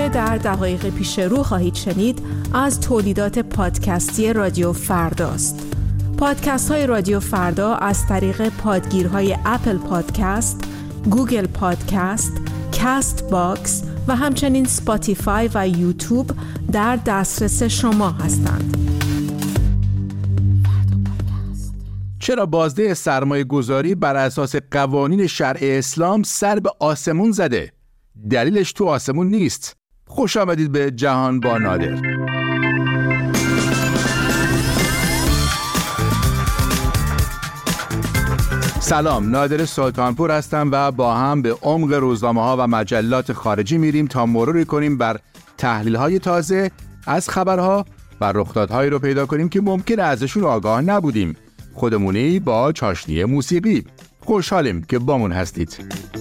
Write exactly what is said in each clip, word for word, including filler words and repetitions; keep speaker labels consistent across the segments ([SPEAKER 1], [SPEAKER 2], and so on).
[SPEAKER 1] آنچه در دقایق پیش رو خواهید شنید از تولیدات پادکستی رادیو فرداست. پادکست های رادیو فردا از طریق پادگیرهای اپل پادکست، گوگل پادکست، کاست باکس و همچنین سپاتیفای و یوتیوب در دسترس شما هستند.
[SPEAKER 2] چرا بازده سرمایه گذاری بر اساس قوانین شرع اسلام سر به آسمون زده؟ دلیلش تو آسمون نیست. خوش آمدید به جهان با نادر. سلام، نادر سلطانپور هستم و با هم به عمق روزنامه‌ها و مجلات خارجی میریم تا مروری کنیم بر تحلیل‌های تازه از خبرها و رخدادهایی رو پیدا کنیم که ممکنه ازشون آگاه نبودیم. خودمونی با چاشنی موسیقی. خوشحالیم که بامون هستید.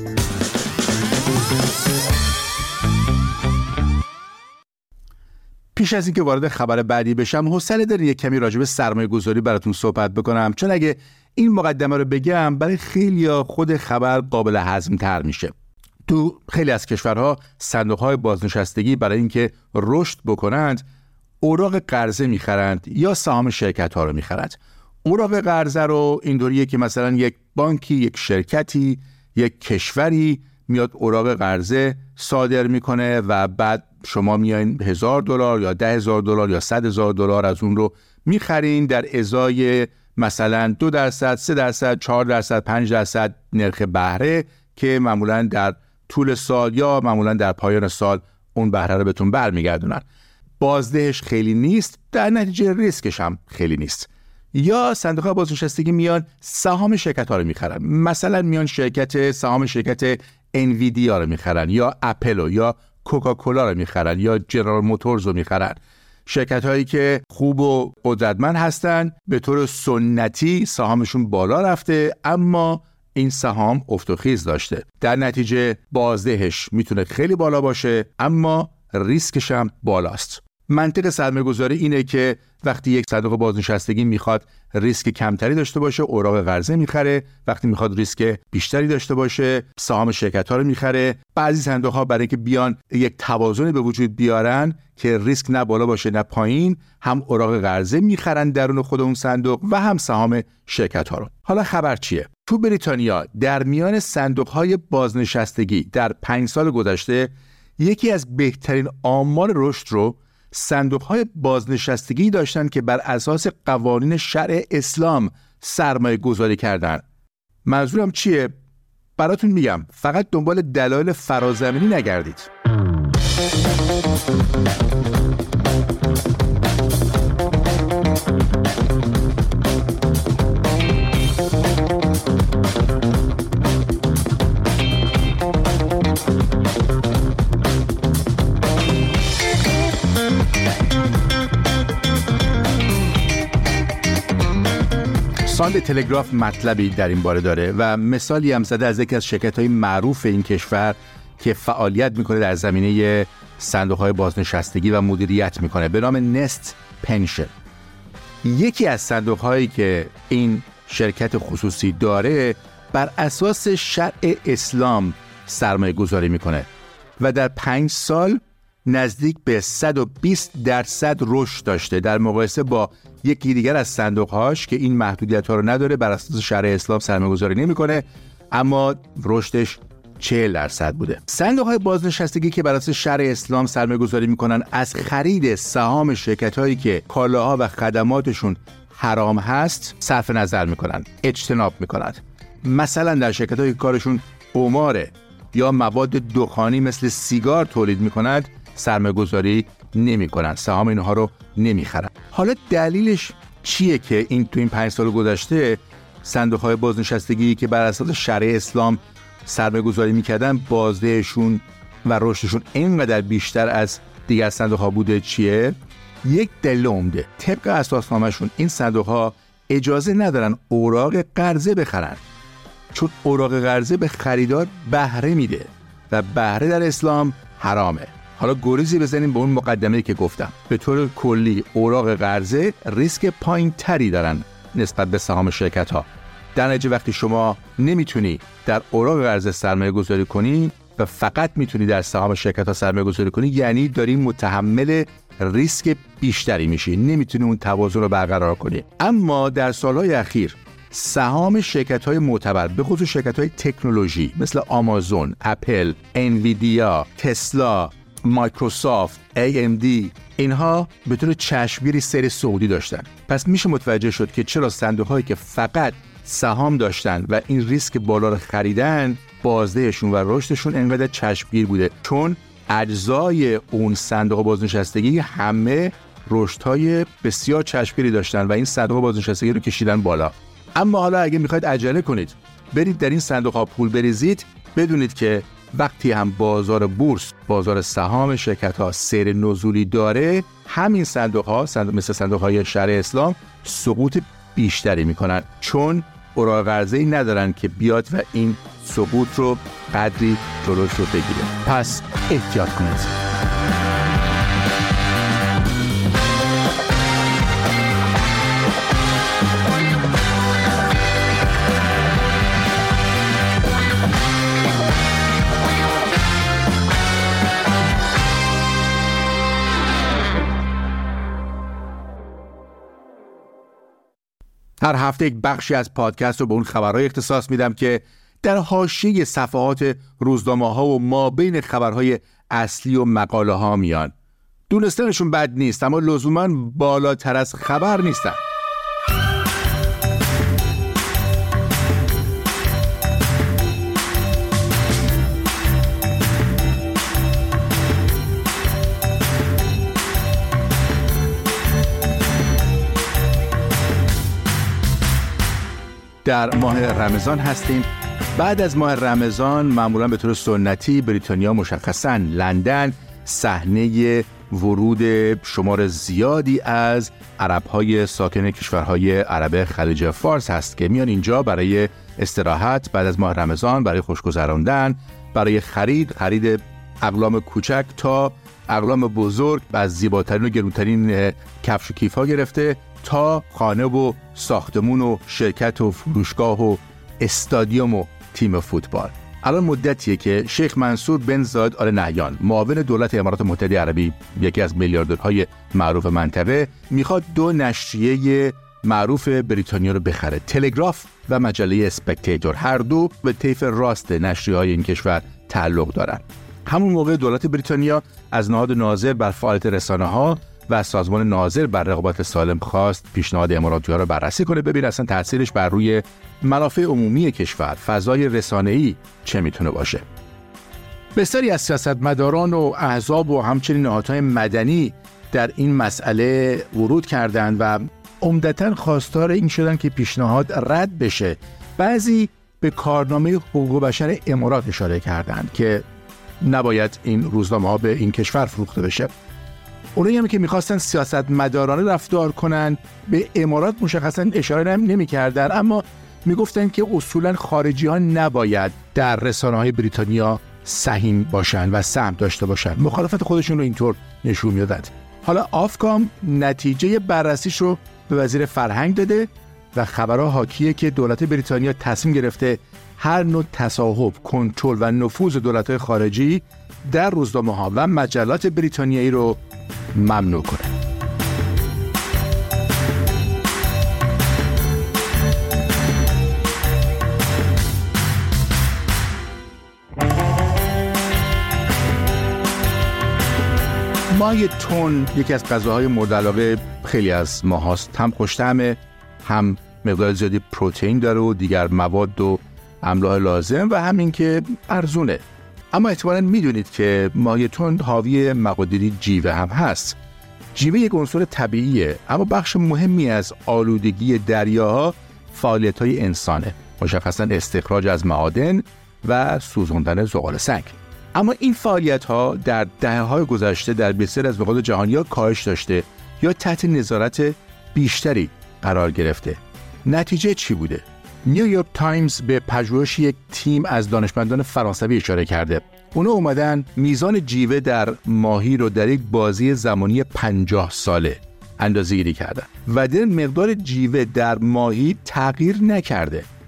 [SPEAKER 2] پیش از اینکه وارد خبر بعدی بشم، حوصله دارین یک کمی راجع به سرمایه گذاری براتون صحبت بکنم، چون اگه این مقدمه رو بگم برای خیلیا خود خبر قابل هضم تر میشه. تو خیلی از کشورها صندوق‌های بازنشستگی برای اینکه رشد بکنند اوراق قرضه میخرند یا سهام شرکت‌ها رو میخرند. اوراق قرضه رو اینطوریه که مثلا یک بانکی، یک شرکتی، یک کشوری میاد اوراق قرضه صادر میکنه و بعد شما میایین هزار دلار یا ده هزار دلار یا صد هزار دلار از اون رو میخرین در ازای مثلا دو درصد، سه درصد، چهار درصد، پنج درصد نرخ بهره که معمولا در طول سال یا معمولا در پایان سال اون بهره رو بهتون برمیگردونن. بازدهش خیلی نیست، در نتیجه ریسکش هم خیلی نیست. یا صندوق بازنشستگی میان سهام شرکت ها رو میخرن، مثلا میان شرکت سهام شرکت انویدیا رو میخرن یا اپل یا کوکاکولا رو میخرن یا جنرال موتورز رو میخرن. شرکت هایی که خوب و قدرتمند هستن، به طور سنتی سهامشون بالا رفته اما این سهام افت و خیز داشته، در نتیجه بازدهش میتونه خیلی بالا باشه اما ریسکش هم بالاست. منطق سرمایه گذاری اینه که وقتی یک صندوق بازنشستگی میخواد ریسک کمتری داشته باشه اوراق قرضه میخره، وقتی میخواد ریسک بیشتری داشته باشه سهام شرکت ها رو میخره. بعضی صندوق ها برای اینکه بیان یک توازنی به وجود بیارن که ریسک نه بالا باشه نه پایین، هم اوراق قرضه میخرن درون خود اون صندوق و هم سهام شرکت ها رو. حالا خبر چیه؟ تو بریتانیا در میان صندوق های بازنشستگی در پنج سال گذشته یکی از بهترین آمار رشد رو صندوق‌های بازنشستگی داشتن که بر اساس قوانین شرع اسلام سرمایه گذاری کردن. منظورم چیه؟ براتون میگم، فقط دنبال دلایل فرازمینی نگردید. ساند تلگراف مطلبی در این باره داره و مثالی هم زده از یکی از شرکت‌های معروف این کشور که فعالیت میکنه در زمینه صندوق‌های بازنشستگی و مدیریت میکنه به نام نست پنشن. یکی از صندوق‌هایی که این شرکت خصوصی داره بر اساس شرع اسلام سرمایه گذاری میکنه و در پنج سال نزدیک به صد و بیست درصد رشد داشته در مقایسه با یکی دیگر از صندوق‌هاش که این محدودیت‌ها رو نداره، بر اساس شرع اسلام سرمایه‌گذاری نمی‌کنه اما رشدش چهل درصد بوده. صندوق‌های بازنشستگی که بر اساس شرع اسلام سرمایه‌گذاری می‌کنن از خرید سهام شرکت‌هایی که کالاها و خدماتشون حرام هست صرف نظر می‌کنن، اجتناب می‌کنن. مثلا در شرکت‌هایی که کارشون قماره یا مواد دخانی مثل سیگار تولید می‌کنند سرمایه‌گذاری نمی‌کنن، سهام اینها رو نمی‌خرن. حالا دلیلش چیه که این تو این پنج سال گذشته صندوق‌های بازنشستگی که بر اساس شرع اسلام سرمایه‌گذاری می‌کردن بازدهشون و رشدشون اینقدر بیشتر از دیگر صندوق‌ها بوده؟ چیه؟ یک دلیل عمده، طبق اساسنامه‌شون این صندوق‌ها اجازه ندارن اوراق قرضه بخرن، چون اوراق قرضه به خریدار بهره میده و بهره در اسلام حرامه. حالا گریزی بزنیم به اون مقدمه‌ای که گفتم. به طور کلی اوراق قرضه ریسک پایین‌تری دارن نسبت به سهام شرکت‌ها. در نتیجه وقتی شما نمیتونی در اوراق قرضه سرمایه گذاری کنی، و فقط میتونی در سهام شرکت ها سرمایه گذاری کنی، یعنی داری متحمل ریسک بیشتری میشی، نمیتونی اون توازن رو برقرار کنی. اما در سالهای اخیر سهام شرکت های معتبر، به خصوص شرکت های تکنولوژی مثل آمازون، اپل، انویدیا، تسلا، مایکروسافت، ای ام دی، اینها به طور چشمگیری سیر صعودی داشتن. پس میشه متوجه شد که چرا صندوق هایی که فقط سهام داشتن و این ریسک بالا رو خریدن، بازدهشون و رشدشون انقدر چشمگیر بوده، چون اجزای اون صندوق بازنشستگی همه رشدهای بسیار چشمگیری داشتن و این صندوق بازنشستگی رو کشیدن بالا. اما حالا اگه میخواید عجله کنید برید در این صندوق ها پول بریزید، بدونید که وقتی هم بازار بورس، بازار سهام شرکت ها سیر نزولی داره، همین صندوق ها صندوق مثل صندوق های شرع اسلام سقوط بیشتری میکنن، چون اوراق قرضه‌ای ندارن که بیاد و این سقوط رو قدری جلوش رو بگیره. پس احتیاط کنید. هر هفته یک بخشی از پادکست رو به اون خبرهای اختصاص میدم که در حاشیه صفحات روزنامه ها و ما بین خبرهای اصلی و مقاله ها میان. دونستنشون بد نیست، اما لزوماً بالاتر از خبر نیستن. در ماه رمضان هستیم. بعد از ماه رمضان معمولا به طور سنتی بریتانیا، مشخصاً لندن، صحنه ورود شمار زیادی از عرب‌های ساکن کشورهای عرب خلیج فارس هست که میان اینجا برای استراحت بعد از ماه رمضان، برای خوشگذراندن، برای خرید خرید اقلام کوچک تا اقلام بزرگ، از زیباترین و گرونترین کفش و کیف‌ها گرفته تا خانه و ساختمون و شرکت و فروشگاه و استادیوم و تیم فوتبال. الان مدتیه که شیخ منصور بن زاید آل نهیان، معاون دولت امارات متحده عربی، یکی از میلیاردرهای معروف منطقه، میخواد دو نشریه معروف بریتانیا رو بخره، تلگراف و مجله اسپکتیتور. هر دو به طیف راست نشریه‌های این کشور تعلق دارن. همون موقع دولت بریتانیا از نهاد ناظر بر فعالیت رسانه‌ها و سازمان ناظر بر رقابت سالم خواست پیشنهاد اماراتی‌ها رو بررسی کنه، ببین اصلا تاثیرش بر روی منافع عمومی کشور، فضای رسانه‌ای چه میتونه باشه. بسیاری از سیاستمداران و احزاب و همچنین نهادهای مدنی در این مسئله ورود کردند و عمدتاً خواستار این شدن که پیشنهاد رد بشه. بعضی به کارنامه حقوق بشر امارات اشاره کردند که نباید این روزنامه‌ها به این کشور فروخته بشه. اونایی هم که میخواستن سیاستمدارانه رفتار کنن به امارات مشخصا اشاره نمی‌کردن، اما میگفتن که اصولا خارجی ها نباید در رسانه های بریتانیا سهیم باشن و سهم داشته باشن. مخالفت خودشون رو اینطور نشون میدادند. حالا آفکام نتیجه بررسیش رو به وزیر فرهنگ داده و خبرها حاکیه که دولت بریتانیا تصمیم گرفته هر نوع تصاحب، کنترل و نفوذ دولت‌های خارجی در روزنامه‌ها و مجلات بریتانیایی رو ممنوع کنه. ماهی تون یکی از غذاهای مورد علاقه خیلی از ماهاست. هم خوش‌طعمه، هم مقدار زیادی پروتئین داره و دیگر مواد و املاح لازم و همین که ارزونه. اما احتمالاً میدونید که ماهی تون حاوی مقادیری جیوه هم هست. جیوه یک عنصر طبیعیه، اما بخش مهمی از آلودگی دریاها فعالیت‌های انسانه، مشخصاً استخراج از معادن و سوزاندن زغال سنگ. اما این فعالیت‌ها در دهه‌های گذشته در بسیاری از مقاطع جهانی کاهش داشته یا تحت نظارت بیشتری قرار گرفته. نتیجه چی بوده؟ نیویورک تایمز به پژوهش یک تیم از دانشمندان فرانسوی اشاره کرده. اونا اومدن میزان جیوه در ماهی رو در یک بازی زمانی پنجاه ساله اندازه‌گیری کردن و در مقدار جیوه در ماهی تغییر نکرده.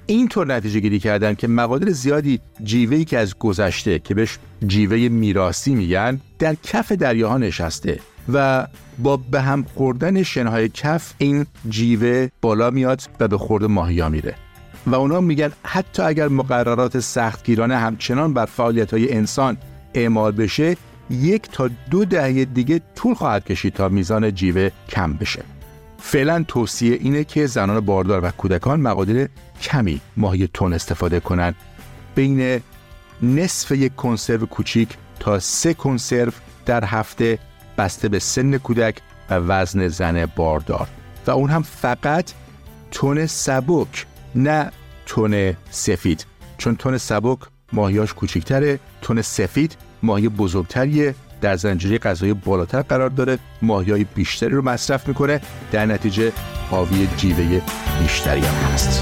[SPEAKER 2] اینطور نتیجه گیری کردن که مقادیر زیادی جیوه‌ای که از گذشته که بهش جیوه میراثی میگن در کف دریاها نشسته و با به هم خوردن شنهای کف این جیوه بالا میاد و به خورد ماهیا میره و اونا میگن حتی اگر مقررات سختگیرانه همچنان بر فعالیت‌های انسان اعمال بشه، یک تا دو دهه دیگه طول خواهد کشید تا میزان جیوه کم بشه. فعلا توصیه اینه که زنان باردار و کودکان مقادیر کمی ماهی تن استفاده کنن، بین نصف یک کنسرو کوچیک تا سه کنسرو در هفته بسته به سن کودک و وزن زن باردار و اون هم فقط تن سبک، نه تن سفید، چون تن سبک ماهیاش کوچیک‌تره، تن سفید ماهی بزرگتریه، در زنجیره غذایی بالاتر قرار داره، ماهیای بیشتری رو مصرف میکنه، در نتیجه حاوی جیوه بیشتری هم هست.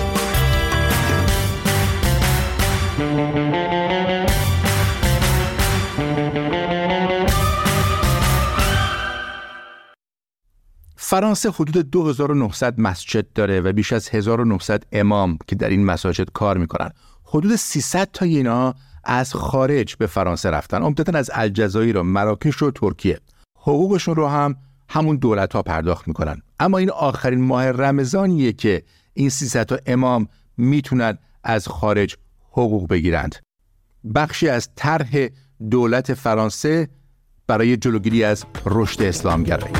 [SPEAKER 2] فرانسه حدود دو هزار و نهصد مسجد داره و بیش از هزار و نهصد امام که در این مساجد کار میکنن. حدود سیصد تا اینا از خارج به فرانسه رفتن، عمدتاً از الجزایر و مراکش و ترکیه. حقوقشون رو هم همون دولت‌ها پرداخت میکنن. اما این آخرین ماه رمضانیه که این سیصد تا امام میتونن از خارج حقوق بگیرند. بخشی از طرح دولت فرانسه برای جلوگیری از رشد اسلامگرایی.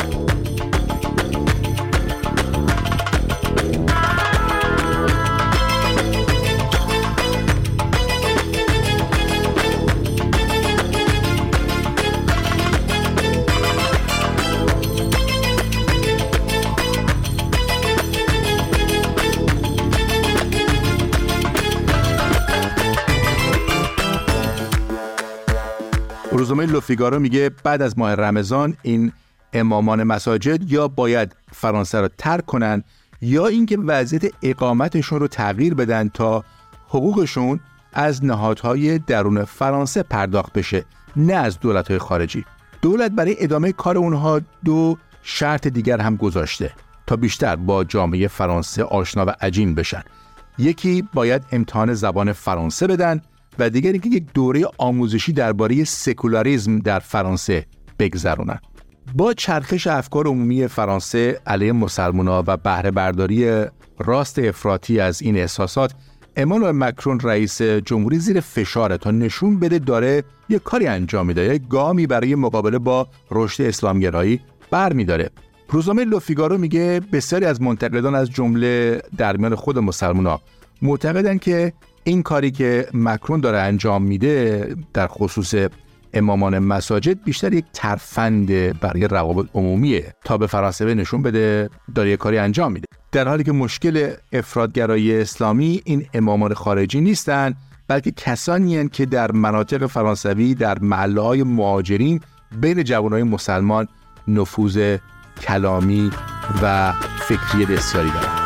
[SPEAKER 2] روزنامه لوفیگارو میگه بعد از ماه رمضان این امامان مساجد یا باید فرانسه رو ترک کنن یا اینکه وضعیت اقامتشون رو تغییر بدن تا حقوقشون از نهادهای درون فرانسه پرداخت بشه، نه از دولت‌های خارجی. دولت برای ادامه کار اونها دو شرط دیگر هم گذاشته تا بیشتر با جامعه فرانسه آشنا و عجین بشن. یکی باید امتحان زبان فرانسه بدن و دیگری که یک دوره آموزشی درباره سکولاریسم در فرانسه بگذرونن. با چرخش افکار عمومی فرانسه علیه مسلمان‌ها و بهره برداری راست افراطی از این احساسات، امانوئل مکرون رئیس جمهوری زیر فشاره تا نشون بده داره یک کاری انجام میده، یک گامی برای مقابله با رشد اسلامگرایی برمی‌داره. روزنامه لوفیگارو میگه بسیاری از منتقدان از جمله در میان خود مسلمان‌ها معتقدن که این کاری که مکرون داره انجام میده در خصوص امامان مساجد بیشتر یک ترفند برای روابط عمومیه تا به فرانسه نشون بده داره یک کاری انجام میده، در حالی که مشکل افراطگرایی اسلامی این امامان خارجی نیستن، بلکه کسانی هستند که در مناطق فرانسوی در محله‌های مهاجرین بین جوانای مسلمان نفوذ کلامی و فکری بسیاری دارند.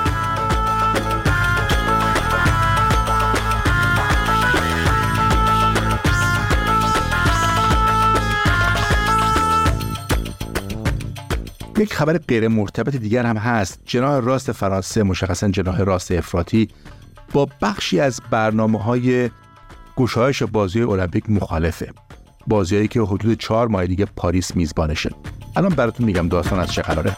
[SPEAKER 2] یک خبر غیر مرتبط دیگر هم هست. جناح راست فرانسه، مشخصاً جناح راست افراطی، با بخشی از برنامه‌های گشایش بازی المپیک مخالفه. بازیایی که حدود چهار ماه دیگه پاریس میزبانشه. الان براتون میگم داستان از چه قراره.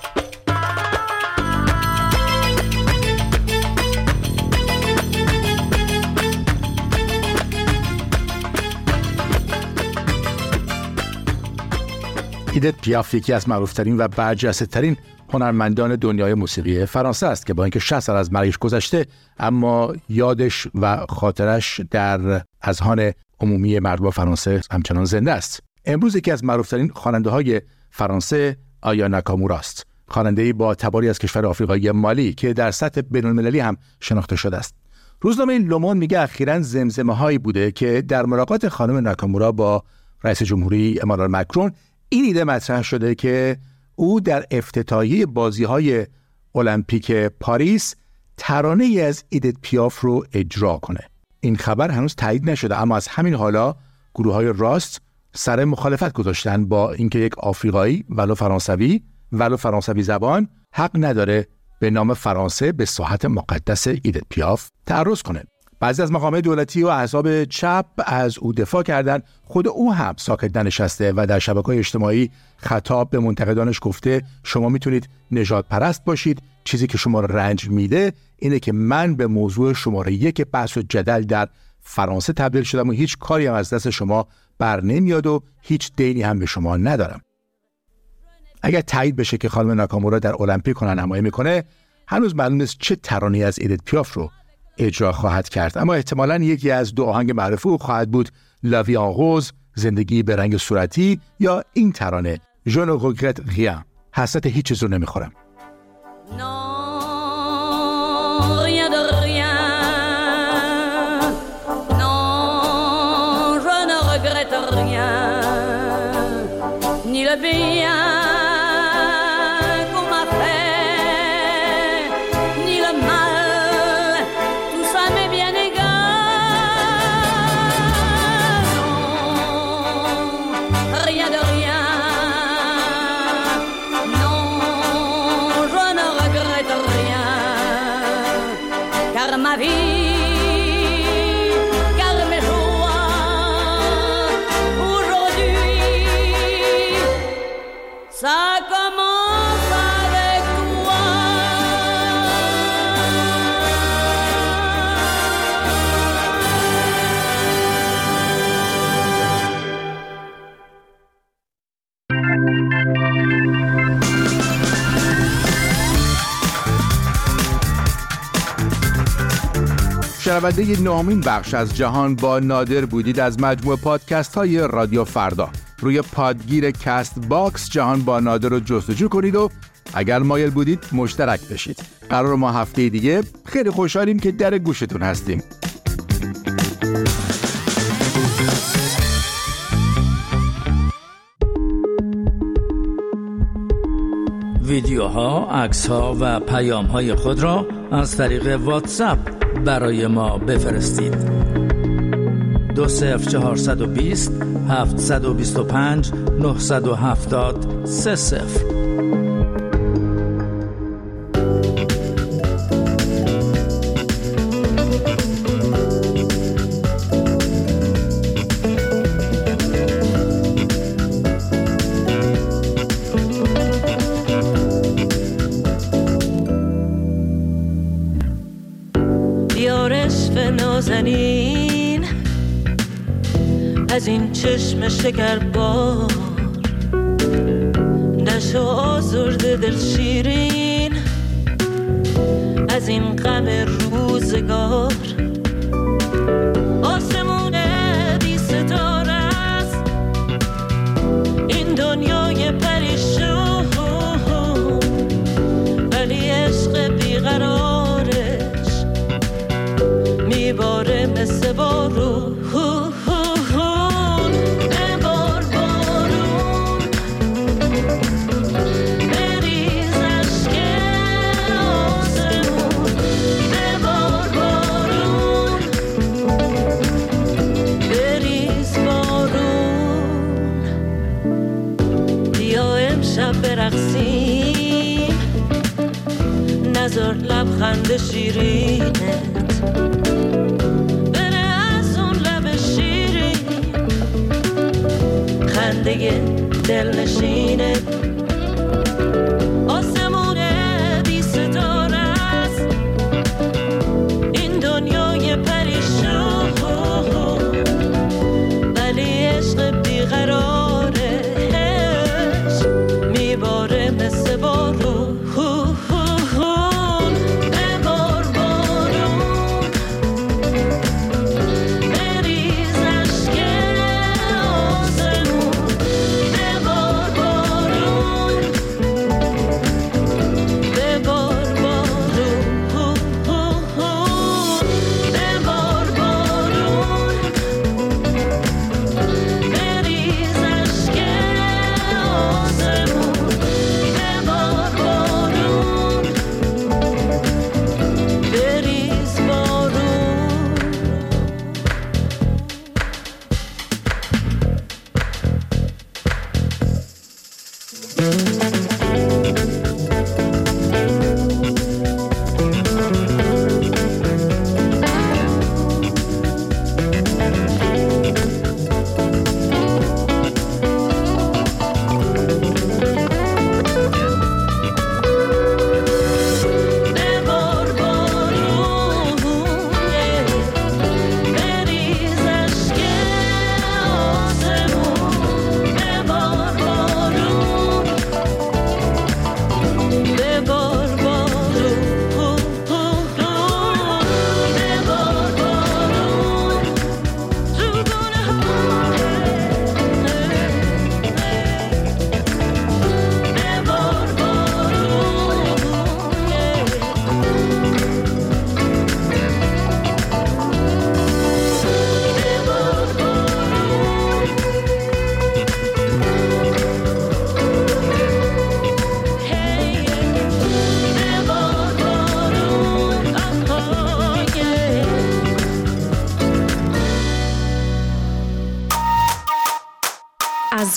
[SPEAKER 2] ایدت پیاف یکی از معروفترین و برجسته‌ترین هنرمندان دنیای موسیقی فرانسه است که با اینکه شصت سال از مرگش گذشته اما یادش و خاطرش در اذهان عمومی مردم فرانسه همچنان زنده است. امروز یکی از معروفترین خواننده‌های فرانسه آیا ناکامورا است، خواننده‌ای با تباری از کشور آفریقایی مالی که در سطح بین‌المللی هم شناخته شده است. روزنامه لوموند میگه اخیراً زمزمه‌هایی بوده که در ملاقات خانم ناکامورا با رئیس جمهوری امانوئل مکرون این ایده مطرح شده که او در افتتاحیه بازی‌های المپیک پاریس ترانه‌ای از ایدت پیاف رو اجرا کنه. این خبر هنوز تایید نشده، اما از همین حالا گروه‌های راست سر مخالفت گذاشتن با اینکه یک آفریقایی ولو فرانسوی ولو فرانسوی زبان حق نداره به نام فرانسه به ساحت مقدس ایدت پیاف تعرض کنه. بعضی از مقامات دولتی و احزاب چپ از او دفاع کردند. خود او هم ساکت ننشسته و در شبکه‌های اجتماعی خطاب به منتقدانش گفته شما میتونید نژاد پرست باشید، چیزی که شما را رنج میده اینه که من به موضوع شماره یک بحث و جدل در فرانسه تبدیل شدم و هیچ کاری هم از دست شما بر نمیاد و هیچ دینی هم به شما ندارم. اگر تایید بشه که خانم ناکامورا در المپیک راهنمایی میکنه، هنوز معلوم نیست چه ترانه‌ای از ایدت پیاف رو اجرا خواهد کرد، اما احتمالاً یکی از دو آهنگ معروف او خواهد بود لاوی آن روز، زندگی به رنگ صورتی، یا این ترانه Je ne regrette rien، حسرت هیچ چیز رو نمیخورم. شنونده نهمین بخش از جهان با نادر بودید از مجموعه پادکست های رادیو فردا. روی پادگیر کست باکس جهان با نادر رو جستجو کنید و اگر مایل بودید مشترک بشید. قرار ما هفته دیگه خیلی خوشحالیم که در گوشتون هستیم.
[SPEAKER 3] ویدیوها، عکس‌ها و پیام‌های خود را از طریق واتساپ برای ما بفرستید. دو صفر چهارصد و بیست هفتصد و بیست و پنج نهصد و هفتاد سه صفر.
[SPEAKER 4] نازنین از این چشم شکربار، نشو آزرده دل شیرین از این غم روزگار. آسمون بی ستاره است این دنیای پریشون، ولی عشق بیقرارش میباره مثل بارون. ببار بارون بریز اشک آسمون، ببار بارون بریز بارون. بیا امشب برقصیم، نذار لبخند شیرینت خنده دل نشینه. آسمون بی ستاره است این دنیای پریشون، ولی عشق بیقرارش میباره مثل بارون.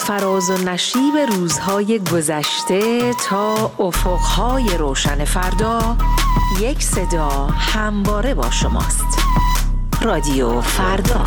[SPEAKER 5] فراز و نشیب روزهای گذشته تا افقهای روشن فردا، یک صدا همواره با شماست. رادیو فردا.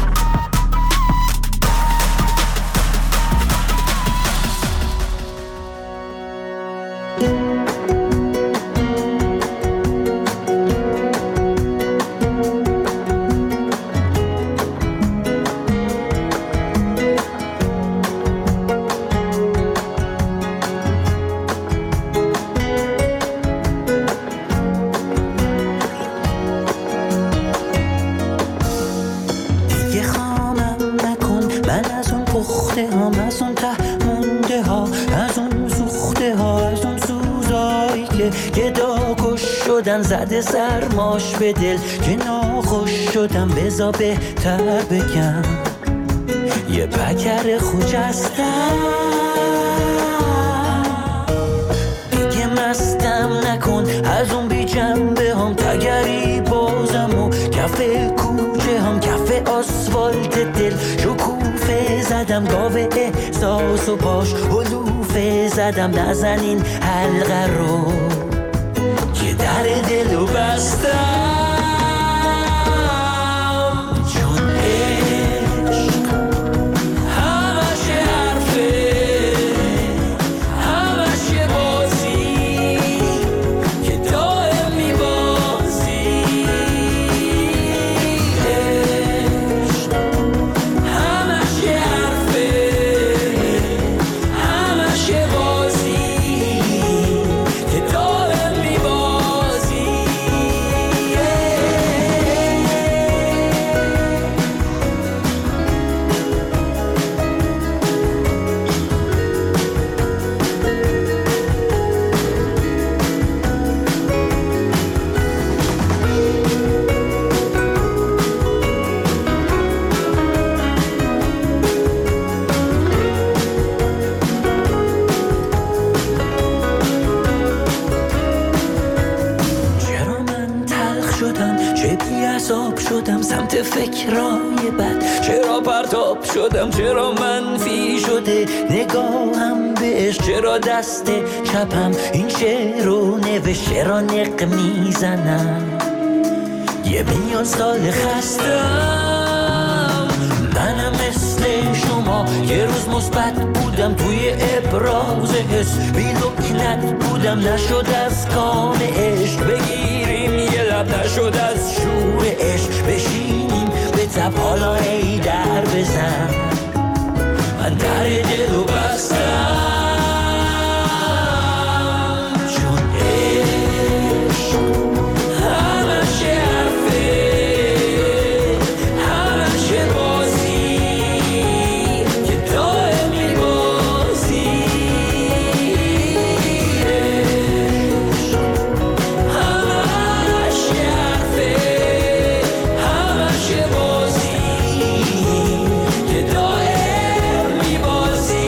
[SPEAKER 6] زده سرماش به دل که ناخوش شدم، بزا بهتر بگم یه پکر خوجستم. دیگه مستم نکن از اون بی جنبه هم، تگری بازم و کف کوچه هم، کف آسفالت دل شکوفه زدم، گاوه احساس و پاش حلوفه زدم، نزنین حلقه رو در دلو بستم، چون عشق همش حرفه، همش بازی که دائم میبازی. عشق همش حرفه، همش بازی که دائم میبازی. شدم سمت فکرای بد، چرا پرتاب شدم، چرا منفی شده نگاهم بهش، چرا دست چپم این شعر رو نوشت، چرا نق میزنم یه میلیون سال خستم. منم مثل شما یه روز مثبت بودم، توی ابراز حس بی لکنت بودم، نشد از کام عشق بگیریم یه لب، نشد از شور عشق بشینیم به تب، حالا ای در بزن من در دلو بستم، چون عشق همش حرفه، همش بازی که دائم میبازی. عشق همش حرفه، همش بازی که دائم میبازی.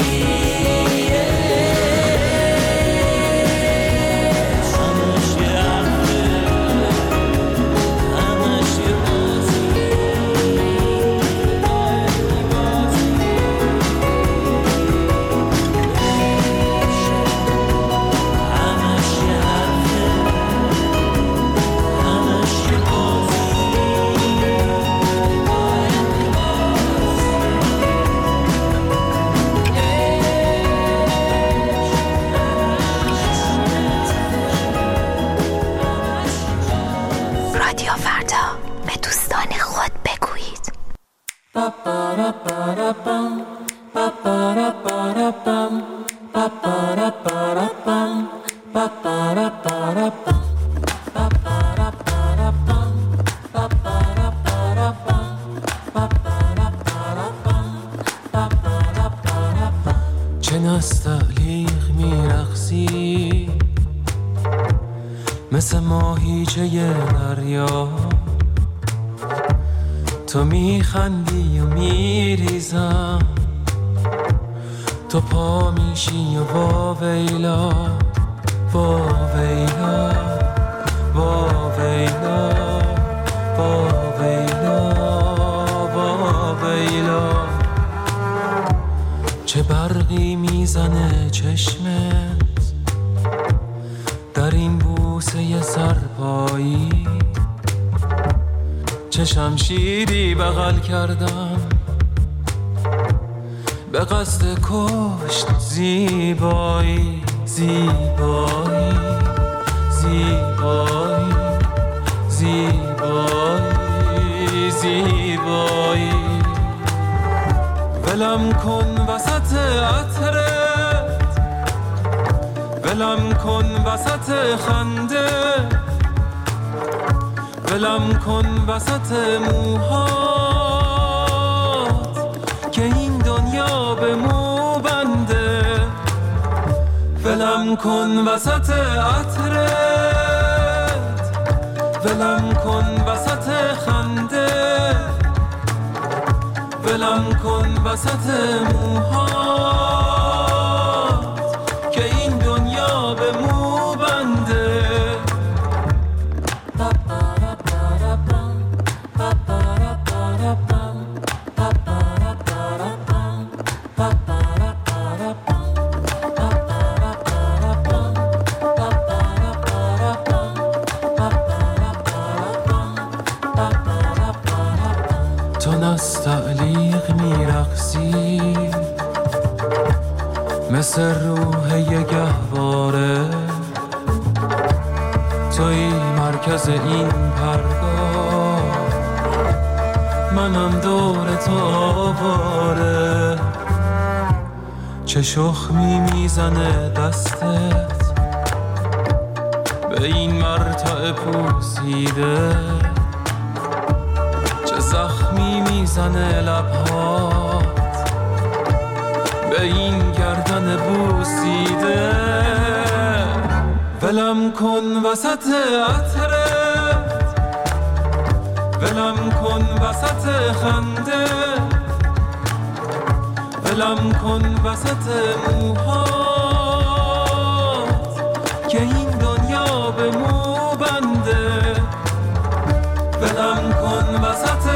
[SPEAKER 5] رادیو فردا، به دوستان خود بگویید.
[SPEAKER 7] چه نستعلیق میرقصی مثل ماهیچه دریا، تو میخندی و میریزم، تو پا میشی و واویلا واویلا واویلا واویلا واویلا. چه برقی در این بوسه سرپایی چه شمشیری بغل کردم به قصد کشت زیبایی زیبایی زیبایی زیبایی زیبایی ولم کن وسط عطرت ولم کن وسط خنده ولم کن وسط موهات که این دنیا به مو بنده ولم کن وسط عطرت ولم کن وسط خنده ولم کن وسط موهات که این دنیا به مو بنده تو نستعلیق میرقصی مثل روح یه گهواره توی مرکز این پرگاه منم دور تو آواره چه شخمی میزنه دستت به این مرتع پوسیده چه زخمی میزنه لبهات به این گردن بوسیده ولم کن وسط عطرت ولم کن وسط خنده ولم کن وسط موهات که این دنیا به مو بنده ولم کن وسط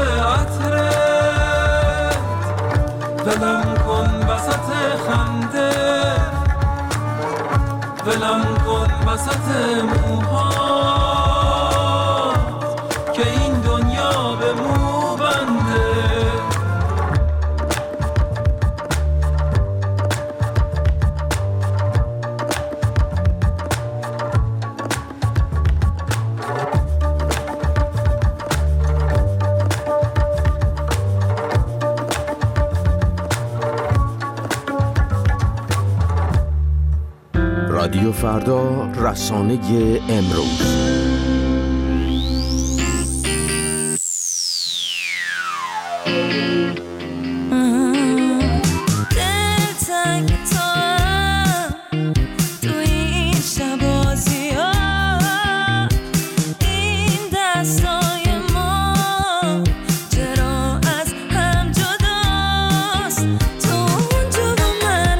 [SPEAKER 7] عطرت ولم کن وسط خنده ولم کن وسط موهات که این دنیا به مو بنده
[SPEAKER 8] رادیو فردا، رسانه امروز.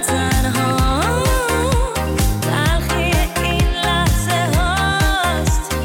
[SPEAKER 9] تلخی این لحظه هاست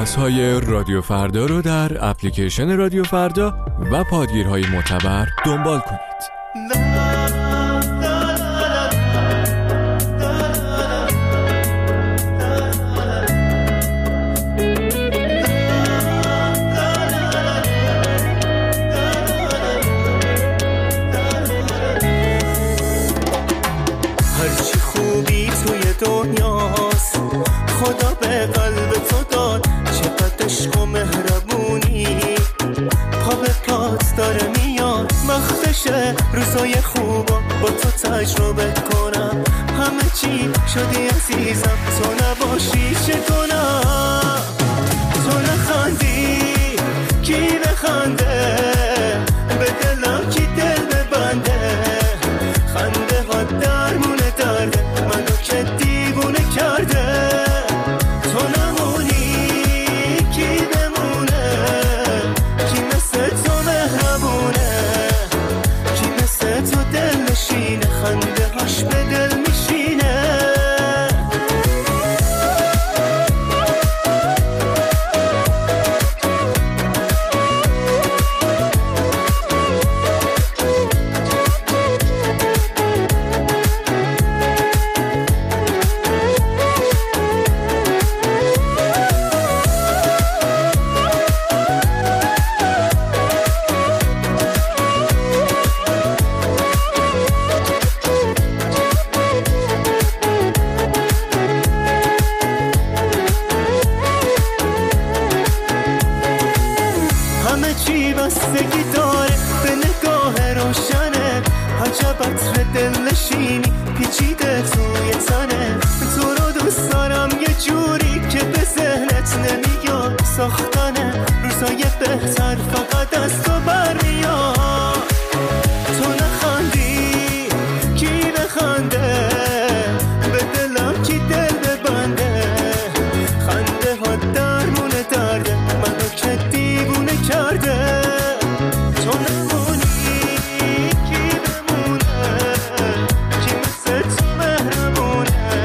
[SPEAKER 9] پادکست های رادیو فردا رو در اپلیکیشن رادیو فردا و پادگیرهای معتبر دنبال کنید.
[SPEAKER 10] هرچی خوبی توی دنیاست خدا به قلب تو داد، چقدر عشق و مهربونی پا به پات داره میاد. وقتشه روزای خوبا با تو تجربه کنم، همه چی شدی عزیزم تو نباشی چه کنم. تو نخندی کی بخنده، به دلم کی دل ببنده، خنده ها درمونه درده منو که دیوونه کرده. تو نمونی کی بمونه، کی مثل تو مهربونه، کی مثل تو دل نشینه، خنده هاش به دل میشینه. همه چی بستگی داره به نگاه روشنه، عجب عطر دل نشینی پیچیده توی تنه. تو رو دوست دارم یه جوری که به ذهنت نمیاد، ساختنه روزای بهتر فقط از تو برمیاد. تو نخندی کی بخنده، به دلم کی دل ببنده، خنده ها درمونه درده منو که دیوونه کرده. تو نمونی کی بمونه، کی مثل تو مهربونه،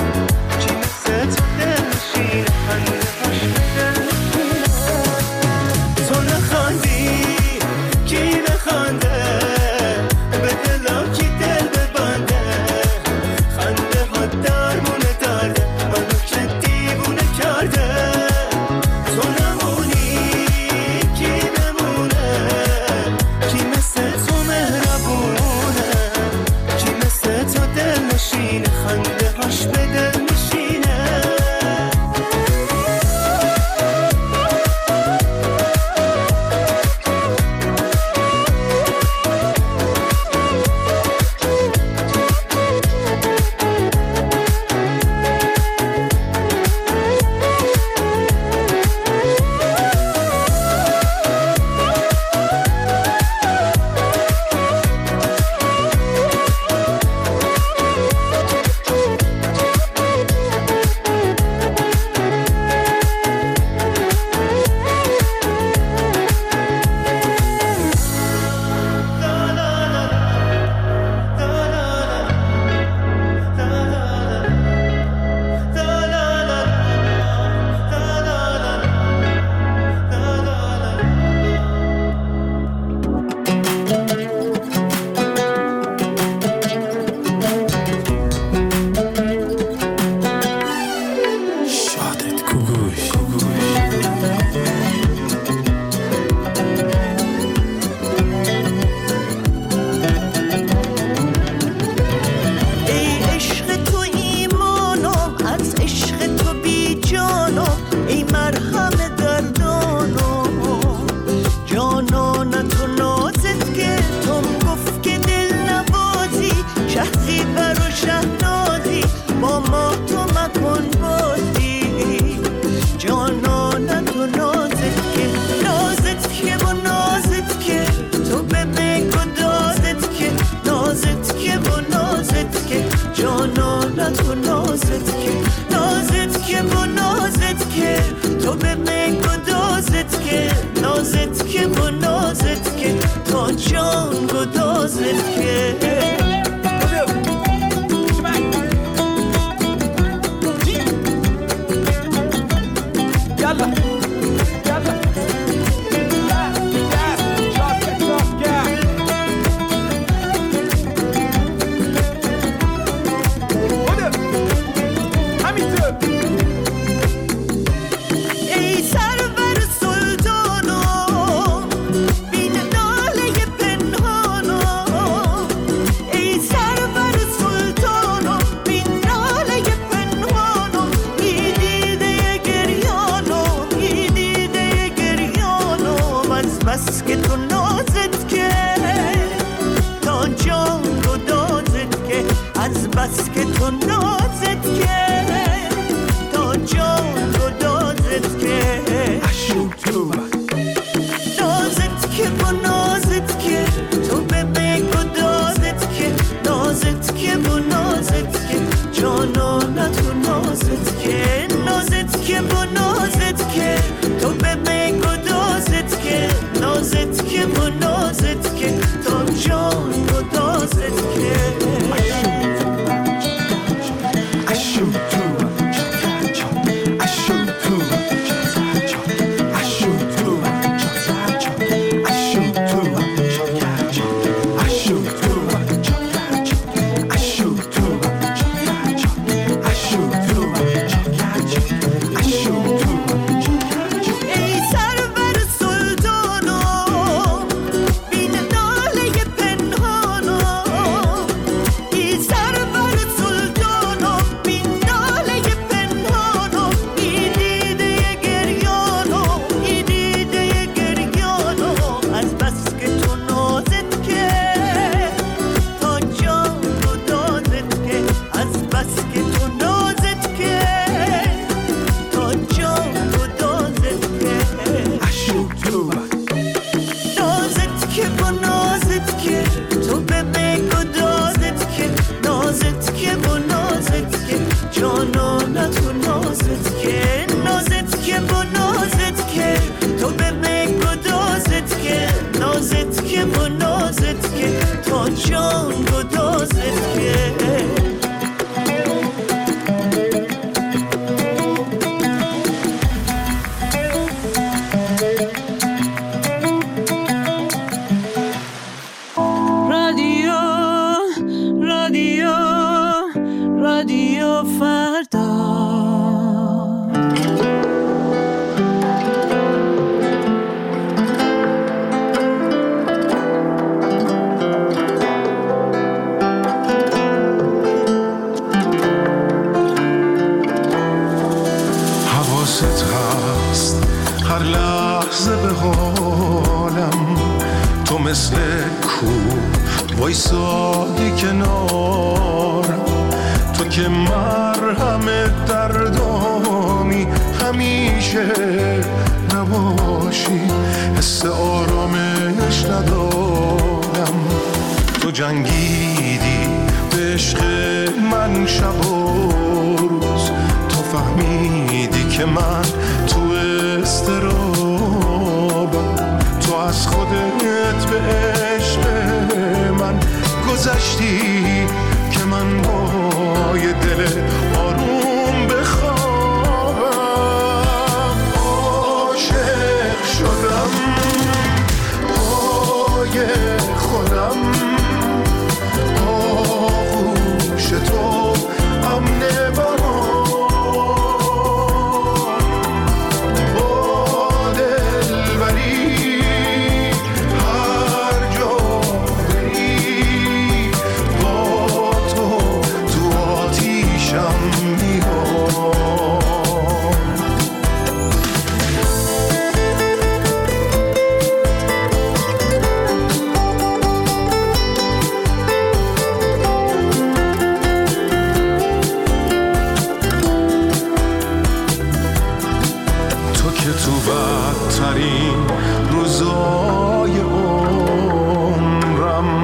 [SPEAKER 10] کی مثل تو دل نشینه، خنده هاش به دل نشینه. تو نخندی کی بخنده، به دلم کی دل ببنده، خنده ها درمونه درده منو که دیوونه کرده. تو نمونی کی بمونه، کی مثل تو مهربونه، کی مثل تو دل نشینه، خنده هاش به دل میشینه.
[SPEAKER 11] Yalla مثل کو وایسادی کنار، تو که مرهم دردامی همیشه نباشی، حس آرامش ندارم. تو جنگیدی به عشق من شب و روز، تو فهمیدی که من تو استرابم، تو از خودت به عشق من گذشتی که من با یه دل آروم بخوابم. عاشق شدم پای خودم، آغوش تو امن برام، با دلبری هر جا بری، با تو تو آتیشم میام. بدترین روزای عمرم.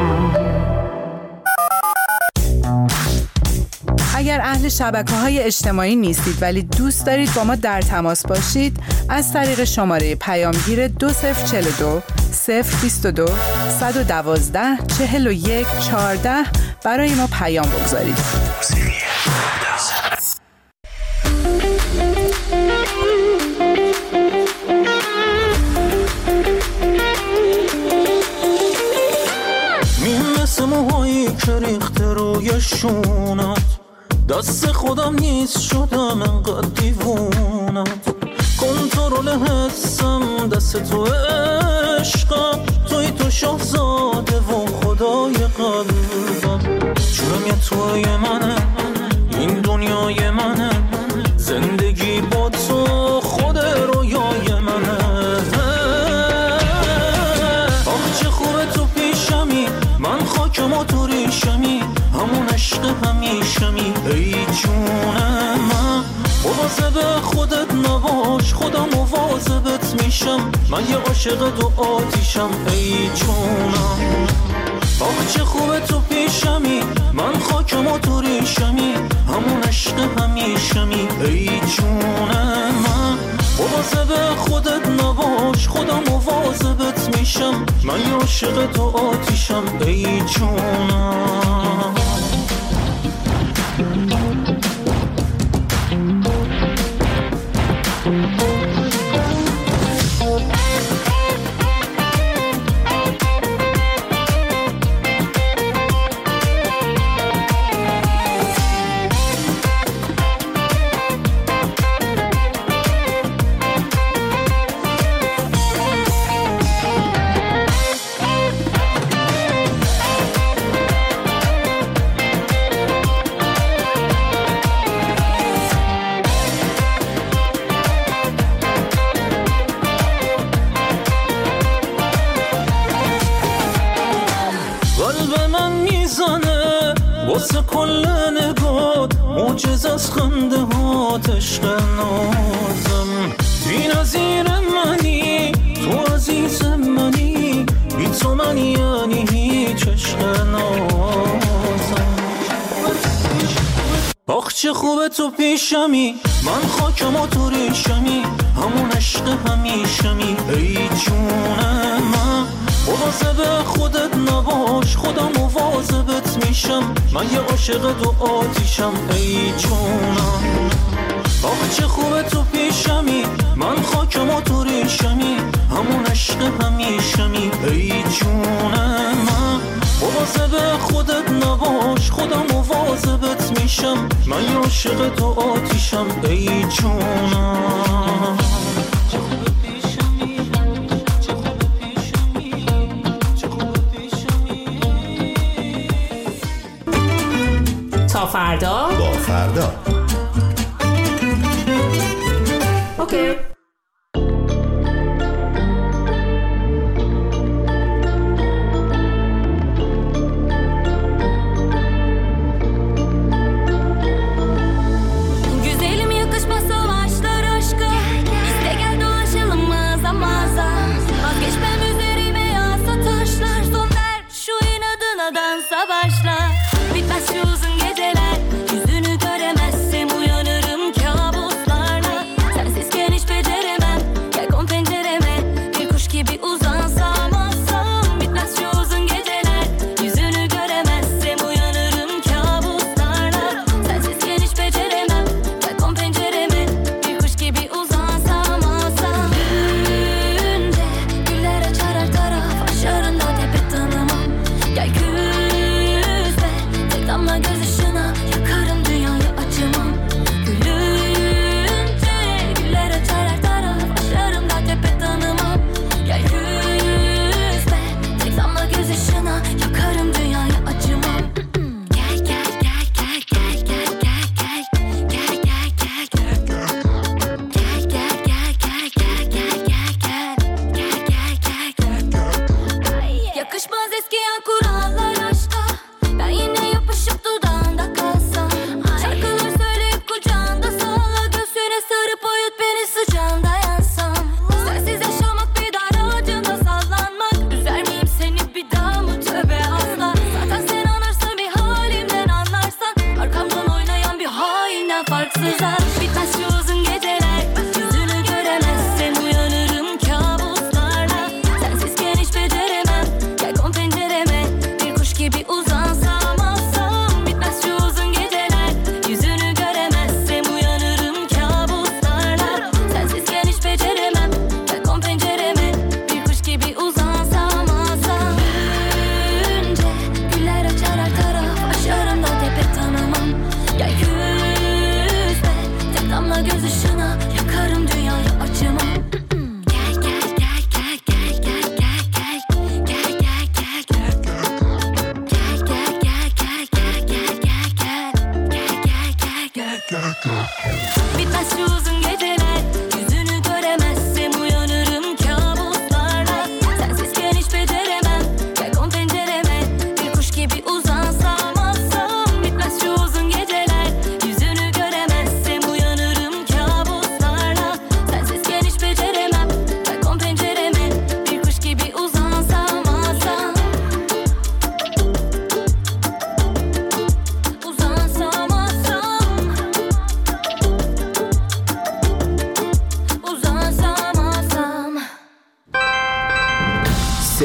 [SPEAKER 1] اگر اهل شبکه‌های اجتماعی نیستید ولی دوست دارید با ما در تماس باشید، از طریق شماره پیامگیر دو صفر چهل و دو صفر بیست و دو صد و دوازده چهل و یک چهارده برای ما پیام بگذارید.
[SPEAKER 6] موهایی که ریخته روی شونت، دست خودم نیست شدم انقدر دیوونت، کنترل حسم دست تو عشقم، توی تو شاهزاده و خدای قلبم، جونم یه توی منه، این دنیای منه، زندگی با تو خود رویای منه. آخ چه خوبه تو پیشمی، من خاکم و تو ریشمی، همون عشق همیشمی. ای جونم من مواظب خودت نباش، خودم مواظبت میشم، من یه عاشق دو آتیشم. ای جونم آخ چه خوبه تو پیشمی، من خاکم و تو ریشمی، همون عشق همیشمی. ای جونم من مواظب خودت نباش، خودم مواظبت میشم، من یه عاشق تو آتیشم. ای جونم واسه کل نگات موجز از خنده هات، عشق نازم بی نظیر منی، تو عزیز منی، بی تو من یعنی هیچ، عشق نازم. آخ چه خوبه تو پیشمی، من خاکم و تو ریشمی، همون عشق همیشمی. ای جونم من مواظب خودت نباش، خودم مواظبت میشم، من یه عاشق دو آتیشم. ای جونم آخ چه خوبه تو پیشمی، من خاکم و تو ریشمی، همون عشق همیشمی. ای جونم من مواظب خودت نباش، خودم مواظبت میشم، من یه عاشق دو آتیشم. ای جونم
[SPEAKER 1] تا فردا
[SPEAKER 2] با فردا.
[SPEAKER 1] اوکی.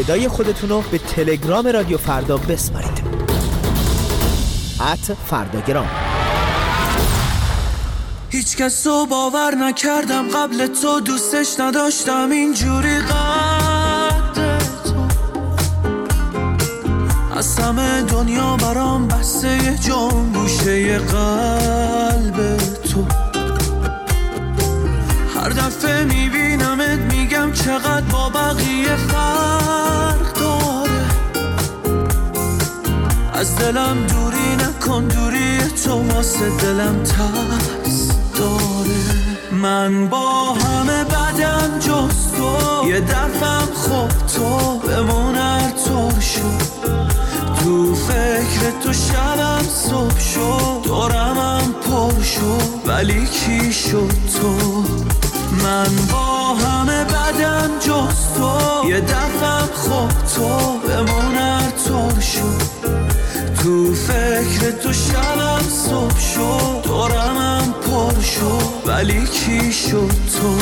[SPEAKER 12] صدای خودتون رو به تلگرام رادیو فردا بسپارید. ات فرداگرام.
[SPEAKER 13] هیچ کس رو باور نکردم قبل تو، دوستش نداشتم اینجوری قد تو. از همه دنیا برام بسته یه جام گوشه قلب تو. هر دفعه میبینمت میگم چقدر با بقیه فرق داره. از دلم دوری نکن، دوری تو واسه دلم ترس داره. من با همه بدم جز تو، یه دفعم خوب تو بمون هر طور شد. تو فکر تو شبم صبح شد، دورمم پر شد ولی کی شد تو. من با همه بدم جز تو، یه دفعم خوب تو بمون هر طور شد. تو فکر تو شبم صبح شد، دورمم پر شد ولی کی شد تو.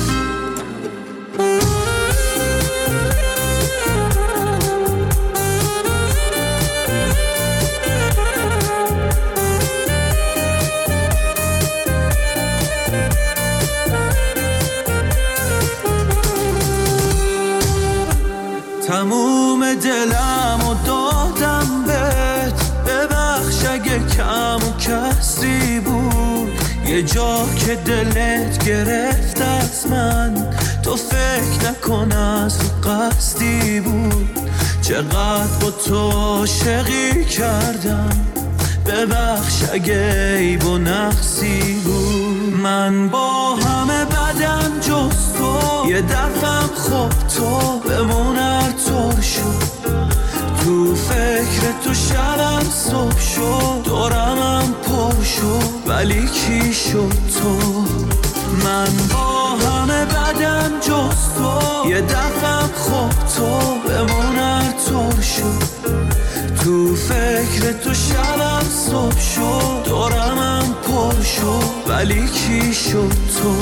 [SPEAKER 13] تموم دلم و دادم بهت، ببخش اگه کم و کسی بود. یه جا که دلت گرفت از من، تو فکر نکن از قصدی بود. چقدر با تو عاشقی کردم، ببخش اگه عیب و نقصی بود. من با همه بدم جز تو، یه دفعم خوب تو بمون هر طور شد. تو فکر تو شبم صبح شد، دورمم پر شد ولی کی شد تو. من با همه بدم جز تو، یه دفعم خوب تو بمون هر طور شد. تو فکر تو شبم صبح شد، دورمم پر شد ولی کی شد تو.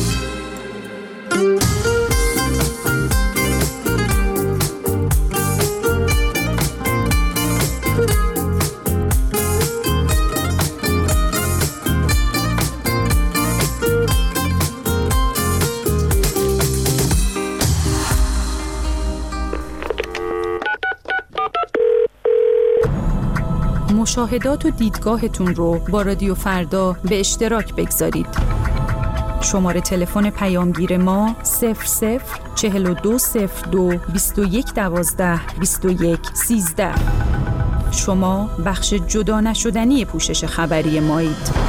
[SPEAKER 1] مشاهدات و دیدگاهتون رو با رادیو فردا به اشتراک بگذارید. شماره تلفن پیامگیر ما صفر صفر چهل و دو صفر دو بیست و یک دوازده بیست و یک سیزده. شما بخش جدا نشدنی پوشش خبری مایید.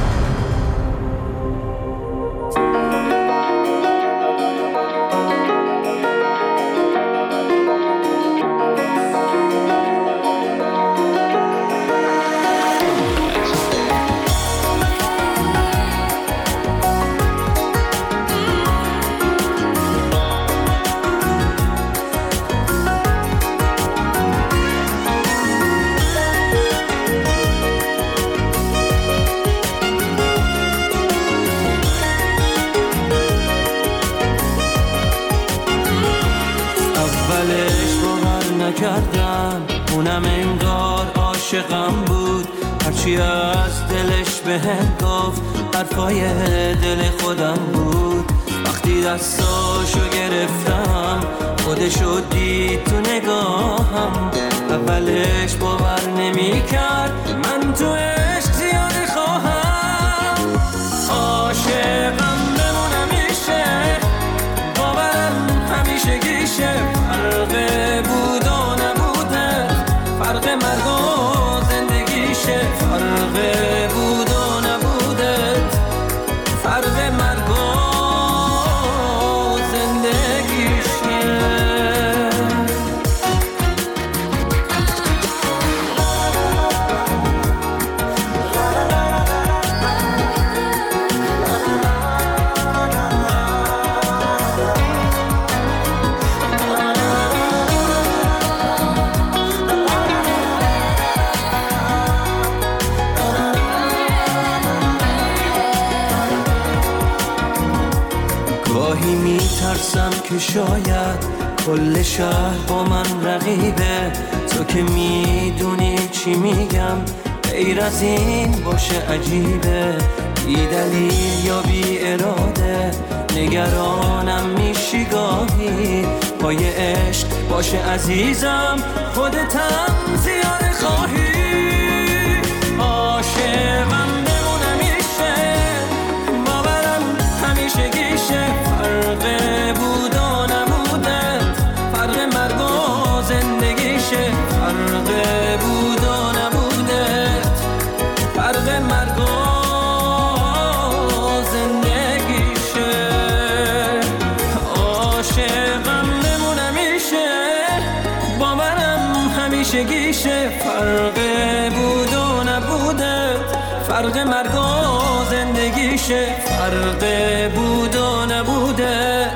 [SPEAKER 13] کردم اونم انگار عاشقم بود، هرچی از دلش بهم گفت حرفای دل خودم بود. وقتی دستاشو گرفتم خودشو دید تو نگاهم، اولش باور نمی کرد من تو عشق زیاده خواهم. عاشقم بمونم میشه، باورم همیشه گیشه، فرق بود و نبوده، فرق مرگ و زندگیشه، فرق بود و نبوده، فرق مرگ و زندگیشه. گاهی میترسم که شاید کل شهر با من رقیبه، تو که میدونی چی میگم، غیر از این باشه عجیبه، بی دلیل یا بی اراده نگرانم میشی گاهی، پای عشق باشه عزیزم خودتم زیاده خواهی، عاشقم بمونم میشه، باورم همیشه گیشه، فرق بود و نبوده، فرق مرگ و زندگیشه، فرق بود و نبوده، فرق مرگ و زندگیشه، عاشقم بمونم میشه، باورم همیشه گیشه، فرق بود و نبوده، فرق مرگ و زندگیشه، فرق بود و نبوده،